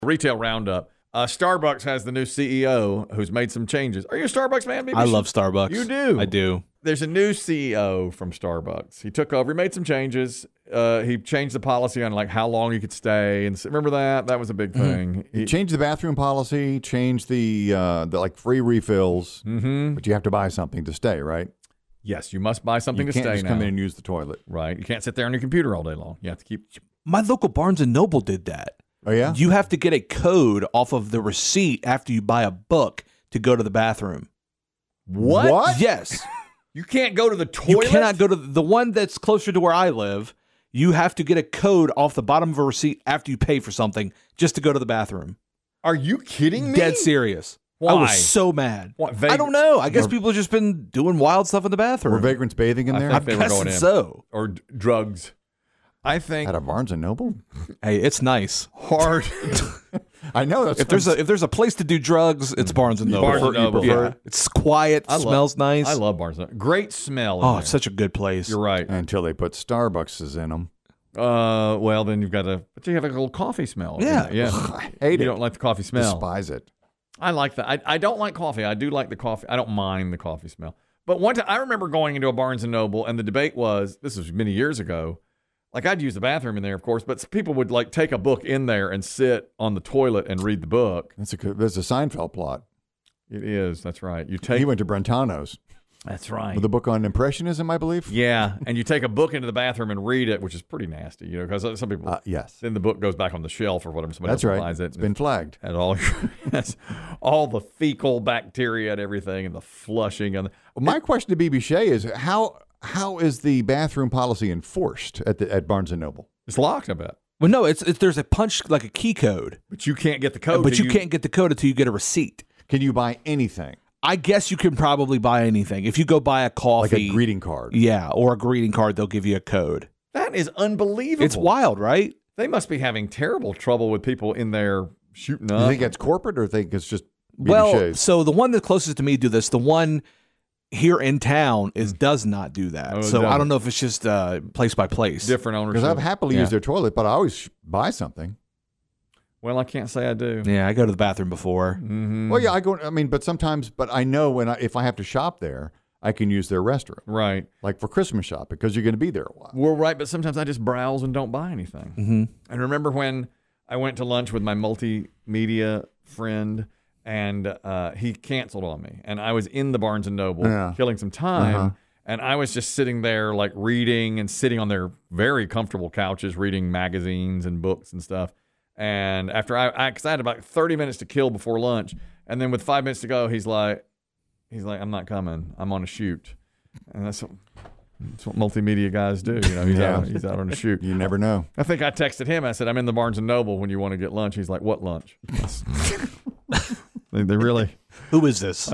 Retail Roundup. Starbucks has the new CEO who's made some changes. Are you a Starbucks man? Maybe I love Starbucks. You do? I do. There's a new CEO from Starbucks. He took over. He made some changes. He changed the policy on like how long you could stay. And remember that? That was a big thing. He changed the bathroom policy, changed the like free refills, but you have to buy something to stay, right? Yes, you must buy something You to can't stay just now. come in and use the toilet. Right. You can't sit there on your computer all day long. You have to keep. My local Barnes & Noble did that. Oh, yeah? You have to get a code off of the receipt after you buy a book to go to the bathroom. What? Yes. You can't go to the You toilet? cannot go to the one that's closer to where I live. You have to get a code off the bottom of a receipt after you pay for something just to go to the bathroom. Are you kidding me? Dead serious. Why? I was so mad. What, I don't know. I guess people have just been doing wild stuff in the bathroom. Were vagrants bathing in there? think they were going in. So. Or drugs. I think At a Barnes & Noble? Hey, it's nice. hard. I know. That's If there's a place to do drugs, it's Barnes & Noble. Barnes & Noble. Yeah. Yeah. It's quiet, smells nice. I love Barnes & Noble. Great smell. in Oh, there. it's such a good place. You're right. Until they put Starbucks in them. Well, then you've got to, but you have a little coffee smell. Yeah. Yeah. I hate You it. don't like the coffee smell. Despise it. I like that. I don't like coffee. I do like the coffee. I don't mind the coffee smell. But one time, I remember going into a Barnes & Noble, and the debate was, this was many years ago, like I'd use the bathroom in there, of course, but people would like take a book in there and sit on the toilet and read the book. That's a Seinfeld plot. It is. That's right. You take. He went to Brentano's That's right. with a book on Impressionism, I believe. Yeah, and you take a book into the bathroom and read it, which is pretty nasty, because some people. Yes. Then the book goes back on the shelf or whatever. Somebody That's else right. buys it. It's been flagged. And all, yes, all the fecal bacteria and everything, and the flushing and. My question to BB Shea is how is the bathroom policy enforced at Barnes & Noble? It's locked, I bet. Well, no, it's there's a punch, like a key code. But you can't get the code. But till you can't get the code until you get a receipt. Can you buy anything? I guess you can probably buy anything. If you go buy a Like coffee. a greeting card? Yeah, or a greeting card, they'll give you a code. That is unbelievable. It's wild, right? They must be having terrible trouble with people in there shooting You up. think it's corporate or think it's just BB Well, Shea's? so the one that's closest to me do this. The one here in town does not do that. Oh, So no. I don't know if it's just place by place. Different ownership. Because I've happily Yeah. used their toilet, but I always buy something. Well, I can't say I do. Yeah, I go to the bathroom before. Mm-hmm. Well, yeah, but sometimes, but I know if I have to shop there, I can use their restroom, Right. like for Christmas shop, because you're going to be there a while. Well, right, but sometimes I just browse and don't buy anything. Mm-hmm. And remember when I went to lunch with my multimedia friend, and he canceled on me, and I was in the Barnes & Noble killing some time, and I was just sitting there like reading and sitting on their very comfortable couches reading magazines and books and stuff. And after because I had about 30 minutes to kill before lunch, and then with 5 minutes to go, he's like, I'm not coming. I'm on a shoot. And that's what multimedia guys do. He's out on a shoot. You never know. I think I texted him. I said, I'm in the Barnes & Noble when you want to get lunch. He's like, what lunch? they really. Who is this? I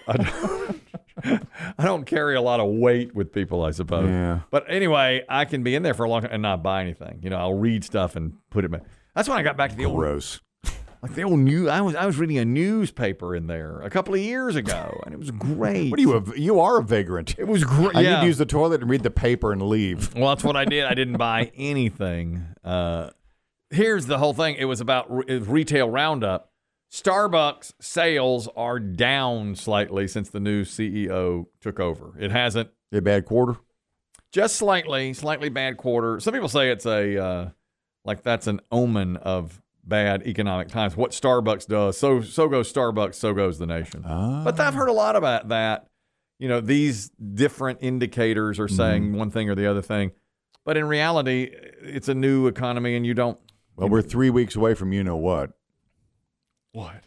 don't carry a lot of weight with people, I suppose. Yeah. But anyway, I can be in there for a long time and not buy anything. I'll read stuff and put it back. That's when I got back to the old, Gross. like the old news. I was reading a newspaper in there a couple of years ago, and it was great. What are you? You are a vagrant. It was great. I need to use the toilet and read the paper and leave. Well, that's what I did. I didn't buy anything. Here's the whole thing. It was about retail roundup. Starbucks sales are down slightly since the new CEO took over. It hasn't. A bad quarter. Just slightly bad quarter. Some people say it's like that's an omen of bad economic times. What Starbucks does, so goes Starbucks, so goes the nation. But I've heard a lot about that. These different indicators are saying one thing or the other thing. But in reality, it's a new economy, and you don't. Well, we're 3 weeks away from you know what. What?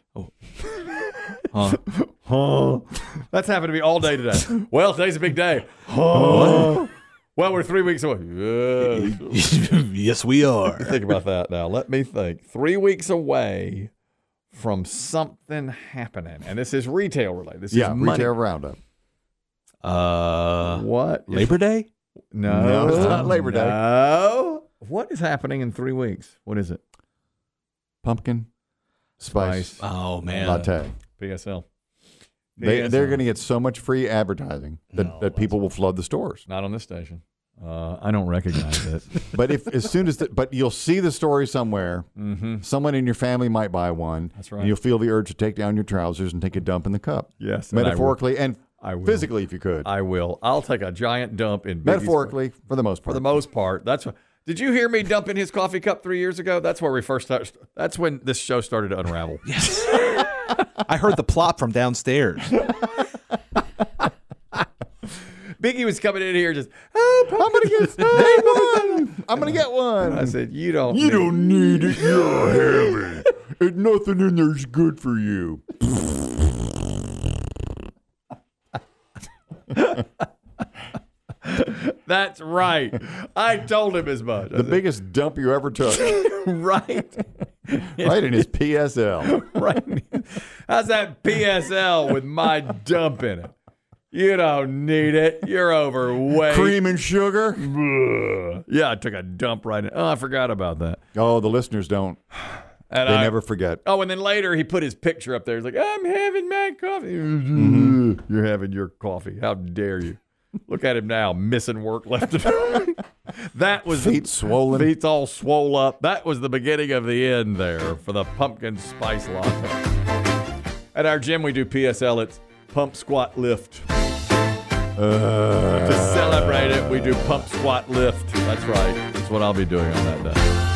Oh. That's happened to me all day today. Well, today's a big day. Well, we're 3 weeks away. Yes, we are. Think about that now. Let me think. 3 weeks away from something happening. And this is retail related. This is money. Retail roundup. What? Labor Day? No, it's not Labor Day. No. What is happening in 3 weeks? What is it? Pumpkin spice Oh, man. latte. PSL. They're going to get so much free advertising that people will flood the stores. Not on this station. I don't recognize it. But but you'll see the story somewhere. Mm-hmm. Someone in your family might buy one. That's right. And you'll feel the urge to take down your trousers and take a dump in the cup. Yes. Metaphorically and I will. physically, if you could. I will. I'll take a giant dump in Biggie's Metaphorically, for the most part. For the most part. That's what. Did you hear me dump in his coffee cup 3 years ago? That's where we first started. That's when this show started to unravel. Yes. I heard the plop from downstairs. Biggie was coming in here just, oh, I'm gonna get one. I'm gonna get one. I said, you don't need it. You're heavy. And nothing in there's good for you. That's right. I told him as much. The biggest dump you ever took. Right. Right in his PSL. Right. How's that PSL with my dump in it? You don't need it. You're overweight. Cream and sugar. Yeah, I took a dump right in. Oh, I forgot about that. Oh, the listeners don't. And they never forget. Oh, and then later he put his picture up there. He's like, I'm having my coffee. You're having your coffee. How dare you? Look at him now, missing work left and right. That was feet swollen. Feet's all swole up. That was the beginning of the end there for the pumpkin spice latte. At our gym, we do PSL. It's pump, squat, lift. To celebrate it, we do pump, squat, lift. That's right. That's what I'll be doing on that day.